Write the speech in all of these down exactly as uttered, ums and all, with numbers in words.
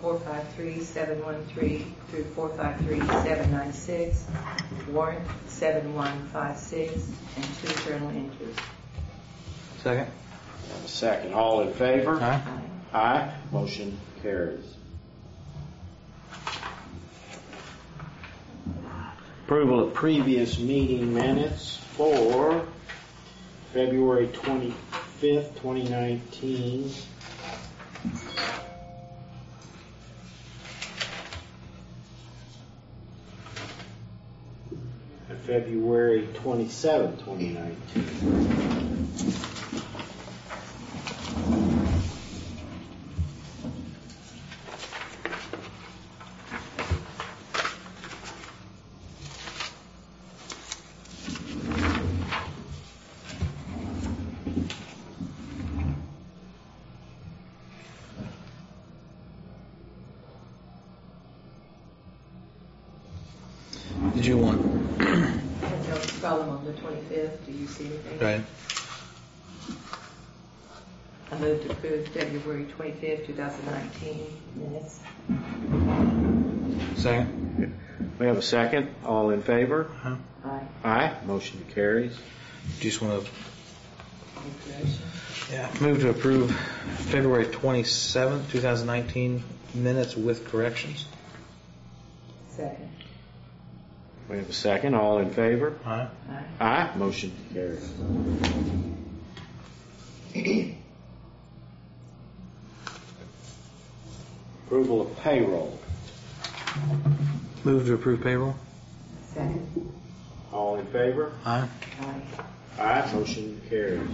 four five three seven one three through four five three seven nine six, warrant seven one five six, and two journal entries. Second. Have a second. All in favor? Aye. Aye. Aye. Motion carries. Approval of previous meeting minutes for February twenty-fifth, twenty nineteen. And February twenty-seventh, twenty nineteen. Did you want? I have no problem on the twenty-fifth. Do you see anything? Right. I move to approve February twenty-fifth, twenty nineteen minutes. Second. We have a second. All in favor? Huh? Aye. Aye. Motion carries. Do you just want to? Correction. Yeah. Move to approve February twenty-seventh, twenty nineteen minutes with corrections. Second. We have a second. All in favor? Aye. Aye. Aye. Motion carries. Approval of payroll. Move to approve payroll. Second. All in favor? Aye. Aye. Aye. Motion carries.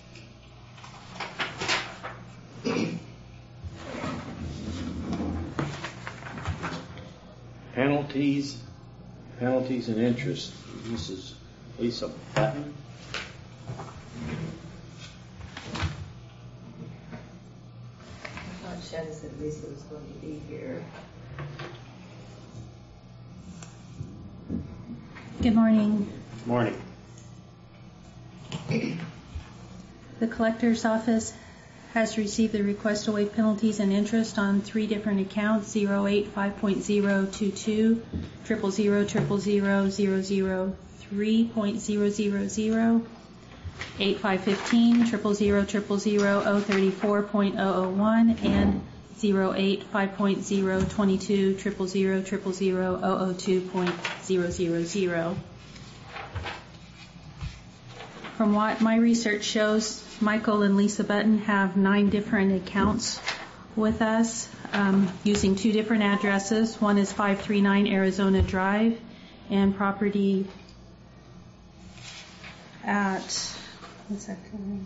Penalties, penalties and interest. This is Lisa Button. I thought Shannon said Lisa was going to be here. Good morning. Morning. The collector's office has received the request to waive penalties and interest on three different accounts: zero eight five point zero two two, triple zero triple zero zero zero three point zero zero zero, eight five fifteen triple zero triple zero oh thirty four point oh oh one, and zero eight five point zero twenty two triple zero triple zero oh oh two point zero zero zero. From what my research shows, Michael and Lisa Button have nine different accounts with us um, using two different addresses. One is five three nine Arizona Drive, and property at, what's that called?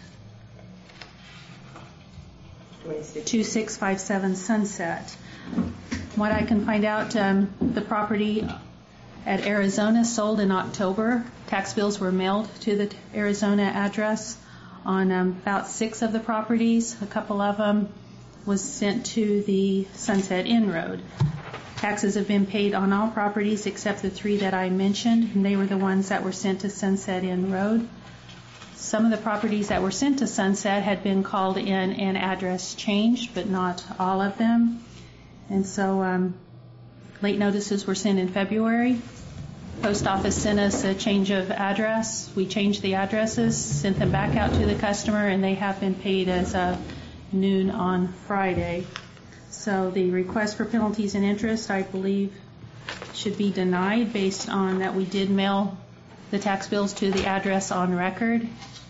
two six five seven Sunset. What I can find out, um, the property at Arizona sold in October. Tax bills were mailed to the Arizona address on um, about six of the properties. A couple of them was sent to the Sunset Inn Road. Taxes have been paid on all properties except the three that I mentioned, and they were the ones that were sent to Sunset Inn Road. Some of the properties that were sent to Sunset had been called in and address changed, but not all of them. And so um, late notices were sent in February. Post office sent us a change of address. We changed the addresses, sent them back out to the customer, and they have been paid as of noon on Friday. So the request for penalties and interest, I believe, should be denied based on that we did mail the tax bills to the address on record.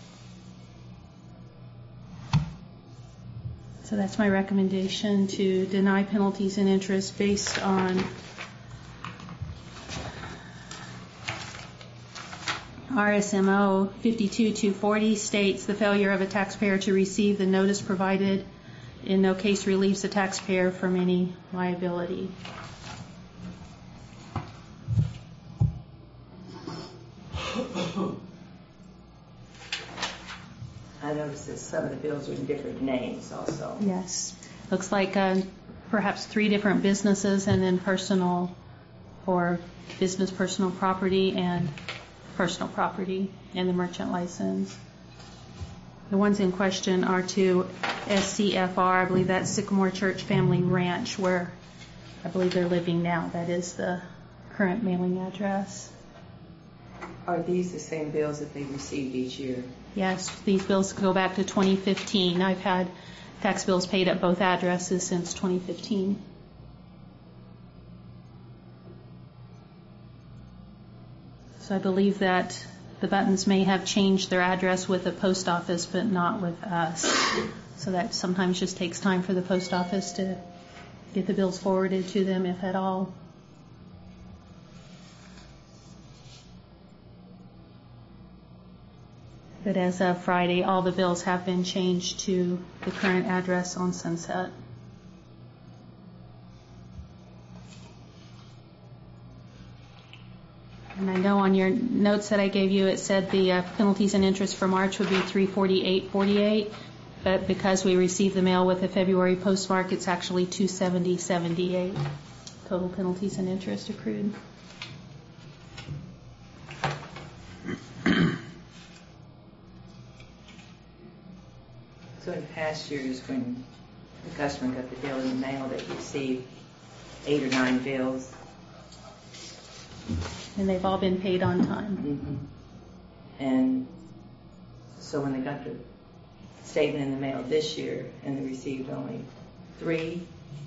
So that's my recommendation, to deny penalties and interest based on R S M O fifty-two two forty states the failure of a taxpayer to receive the notice provided in no case relieves the taxpayer from any liability. I noticed that some of the bills are in different names also. Yes. Looks like uh, perhaps three different businesses, and then personal or business personal property and personal property and the merchant license. The ones in question are to S C F R, I believe that's Sycamore Church Family Ranch, where I believe they're living now. That is the current mailing address. Are these the same bills that they received each year? Yes, these bills go back to twenty fifteen. I've had tax bills paid at both addresses since twenty fifteen. So I believe that the Buttons may have changed their address with the post office, but not with us. So that sometimes just takes time for the post office to get the bills forwarded to them, if at all. But as of Friday, all the bills have been changed to the current address on Sunset. And I know on your notes that I gave you, it said the uh, penalties and interest for March would be three forty-eight forty-eight, but because we received the mail with the February postmark, it's actually two seventy seventy-eight total penalties and interest accrued. So in past years, when the customer got the bill in the mail, they received eight or nine bills. And they've all been paid on time. Mm-hmm. And so when they got the statement in the mail this year and they received only three,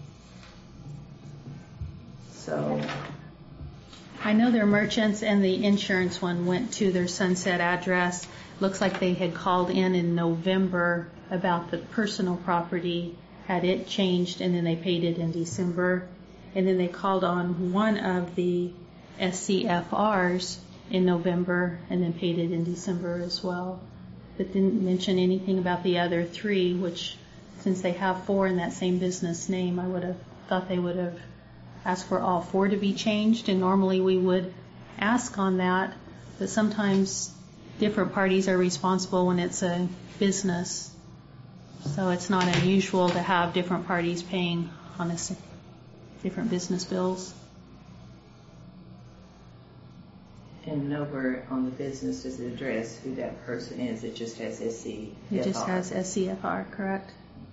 so I know their merchants and the insurance one went to their Sunset address. Looks like they had called in in November about the personal property, had it changed, and then they paid it in December. And then they called on one of the S C F Rs in November and then paid it in December as well. But didn't mention anything about the other three, which since they have four in that same business name, I would have thought they would have asked for all four to be changed, and normally we would ask on that, but sometimes different parties are responsible when it's a business. So it's not unusual to have different parties paying on a s- different business bills. and nowhere on the business does it address who that person is. It just has S C F R. It just has S C F R, correct?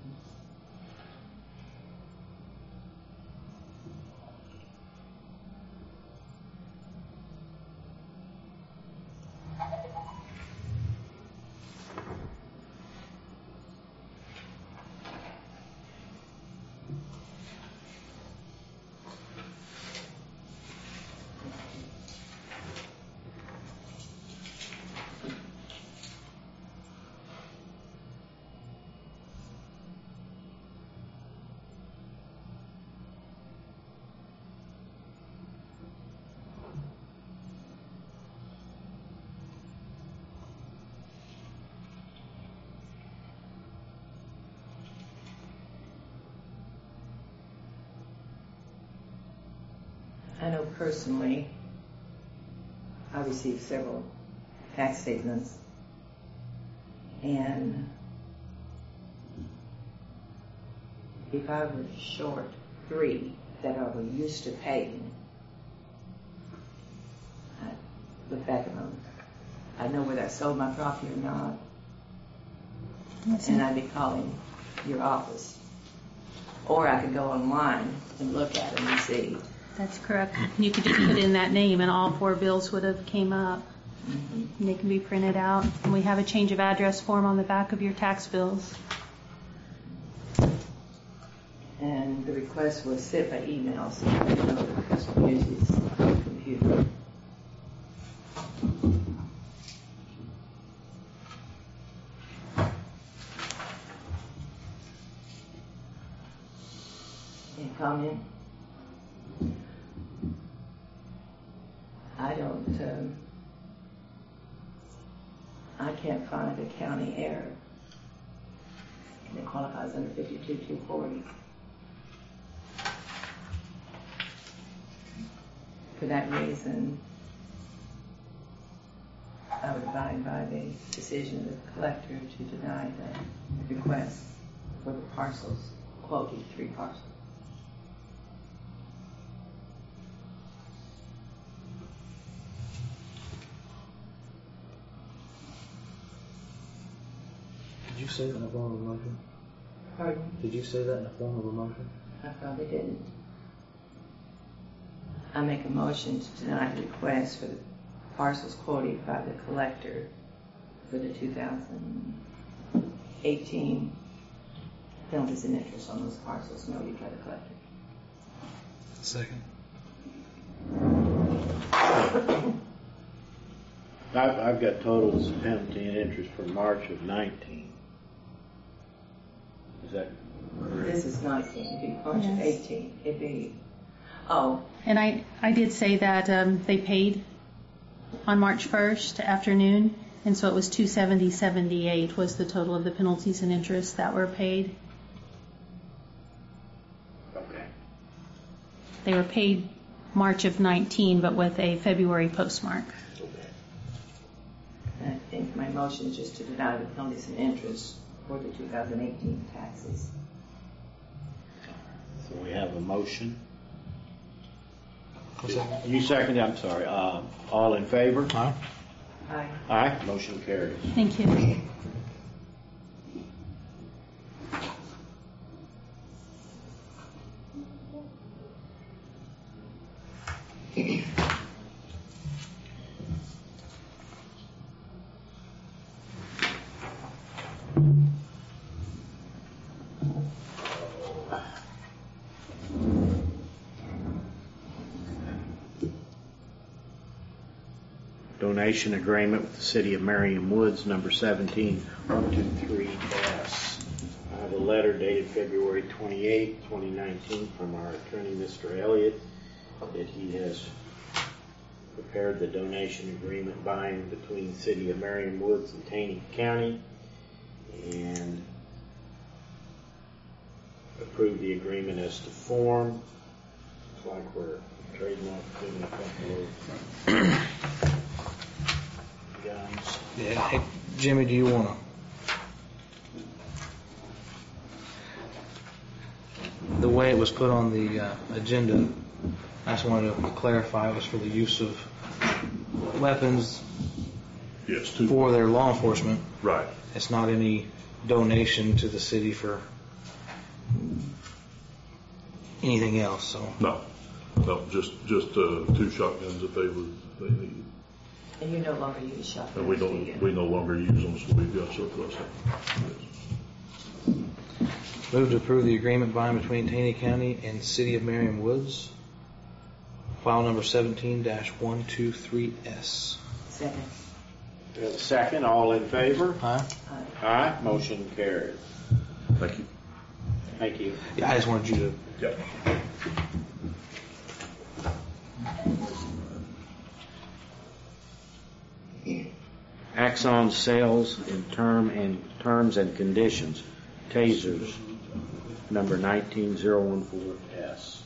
I know personally, I received several tax statements, and if I were short three that I were used to paying, I look back at them. I know whether I sold my property or not, That's and it. I'd be calling your office. Or I could go online and look at them and see. That's correct. You could just put in that name and all four bills would have came up. Mm-hmm. And they can be printed out. And we have a change of address form on the back of your tax bills. And the request was sent by email, so I didn't know the customer uses the computer. Any comment? I don't, um, I can't find a county error that qualifies under fifty-two two forty. For that reason, I would abide by the decision of the collector to deny the request for the parcels, quoted three parcels. you say that in the form of a motion? Pardon? Did you say that in the form of a motion? I probably didn't. I make a motion to deny the request for the parcels quoted by the collector for the two thousand eighteen penalties and interest on those parcels noted by the collector. Second. I've, I've got totals of penalty and interest for March of nineteen. Is that correct? This is nineteen, it'd be March of Yes. eighteen, it'd be, oh, And I, I did say that um, they paid on March first afternoon, and so it was two seventy seventy-eight was the total of the penalties and interest that were paid. Okay. They were paid March of nineteen, but with a February postmark. Okay. and I think my motion is just to deny the penalties and interest for the two thousand eighteen taxes. So we have a motion. I'll second. You seconded, I'm sorry. Uh, all in favor? Aye. Aye. Aye. Motion carries. Thank you. Donation agreement with the City of Merriam Woods, number seventeen one two three S. I have a letter dated February twenty-eighth, twenty nineteen from our attorney, Mister Elliott, that he has prepared the donation agreement binding between the City of Merriam Woods and Taney County, and approved the agreement as to form. Looks like we're trading off doing a couple of guns. Yeah. Hey, Jimmy, do you want to? The way it was put on the uh, agenda, I just wanted to clarify it was for the use of weapons Yes, two. for their law enforcement. Right. It's not any donation to the city for anything else. So No, no, just just uh, two shotguns that they would they need, And you no longer use shotguns, and we do don't you? we no longer use them, so we've got surplus. Yes. move to approve the agreement by and between Taney County and City of Merriam Woods, file number seventeen dash one two three S. Second. We have a second. All in favor? Aye. Aye. Aye. Motion carries. Thank you. Thank you. Yeah, I just wanted you to. Yeah. Axon sales in term and terms and conditions. Tasers, number nineteen zero one four S.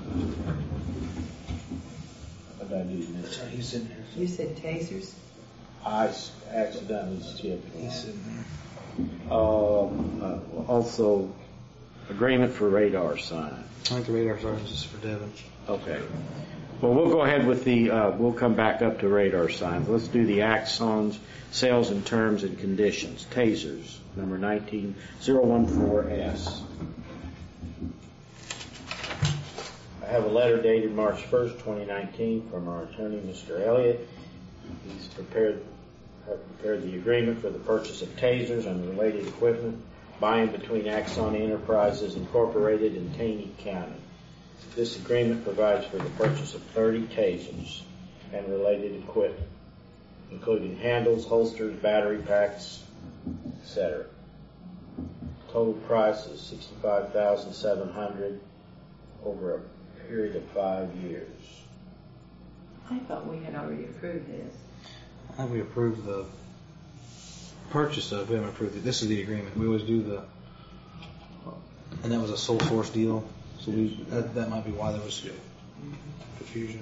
What did I do, miss? Sorry, he's sitting here. You said tasers? I s- accidentally skipped. He's sitting there. Um, uh, also, agreement for radar sign. I think the radar sergeant is for Devin. Okay. Well, we'll go ahead with the, uh, we'll come back up to radar signs. Let's do the Axons, sales and terms and conditions. Tasers, number nineteen zero one four S. I have a letter dated March first, twenty nineteen from our attorney, Mister Elliott. He's prepared, have prepared the agreement for the purchase of tasers and related equipment by and between Axon Enterprises Incorporated and Taney County. This agreement provides for the purchase of thirty tasers and related equipment, including handles, holsters, battery packs, et cetera. Total price is sixty-five thousand seven hundred dollars over a period of five years. I thought we had already approved this. I think we approved the purchase of. We haven't approved it. This is the agreement. We always do the, and that was a sole source deal. So we that, that might be why there was confusion.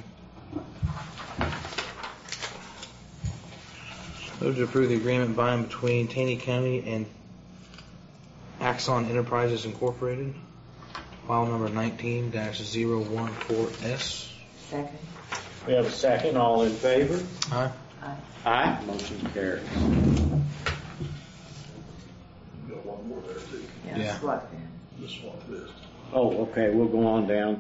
Move to approve the agreement by and between Taney County and Axon Enterprises Incorporated, file number nineteen dash zero one four S. Second. We have a second. All in favor? Aye. Aye. Aye. Motion carries. SWAT van. the SWAT vest. Oh, okay, we'll go on down